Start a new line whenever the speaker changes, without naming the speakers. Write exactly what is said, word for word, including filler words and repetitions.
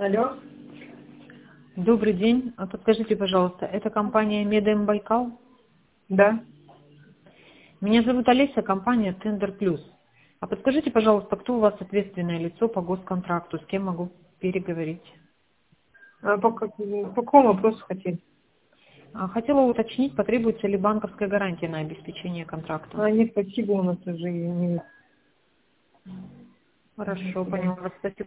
Алло.
Добрый день. А подскажите, пожалуйста, это компания Медэм Байкал?
Да.
Меня зовут Олеся, компания Тендер Плюс. А подскажите, пожалуйста, кто у вас ответственное лицо по госконтракту, с кем могу переговорить?
А по, как- по какому вопросу хотели?
А, Хотела уточнить, потребуется ли банковская гарантия на обеспечение контракта.
А, нет, спасибо, у нас уже не...
Хорошо, поняла вас. Спасибо.